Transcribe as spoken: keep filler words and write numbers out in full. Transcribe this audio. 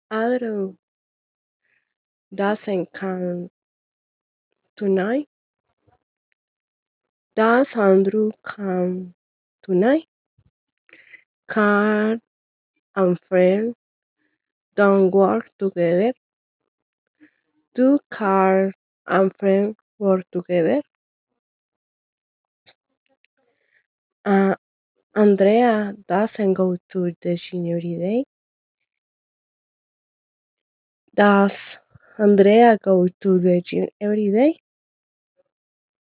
Adam doesn't come tonight. Does Andrew come tonight? Carl and Fred don't work together. Do Carl and Fred work together? Uh, Andrea doesn't go to the gym every day. Does Andrea go to the gym every day?